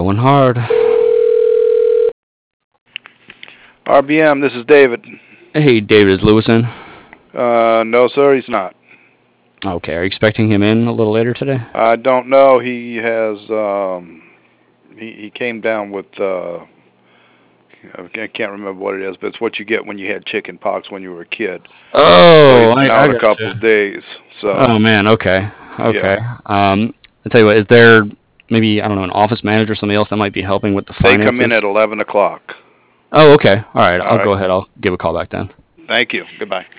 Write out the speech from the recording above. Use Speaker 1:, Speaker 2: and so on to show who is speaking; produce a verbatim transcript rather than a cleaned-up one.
Speaker 1: Going hard.
Speaker 2: R B M, this is David.
Speaker 1: Hey, David, is Lewis in?
Speaker 2: Uh, no, sir, he's not.
Speaker 1: Okay, are you expecting him in a little later today?
Speaker 2: I don't know. He has, um, he, he came down with, uh, I can't remember what it is, but it's what you get when you had chicken pox when you were a kid.
Speaker 1: Oh,
Speaker 2: so he's been
Speaker 1: I,
Speaker 2: out
Speaker 1: I
Speaker 2: a couple
Speaker 1: you.
Speaker 2: of days. So.
Speaker 1: Oh, man, okay. Okay.
Speaker 2: Yeah.
Speaker 1: Um, I'll tell you what, is there maybe, I don't know, an office manager or somebody else that might be helping with the finances?
Speaker 2: They come in at eleven o'clock.
Speaker 1: Oh, okay. All right,
Speaker 2: All
Speaker 1: I'll
Speaker 2: right.
Speaker 1: go ahead. I'll give a call back then.
Speaker 2: Thank you. Goodbye.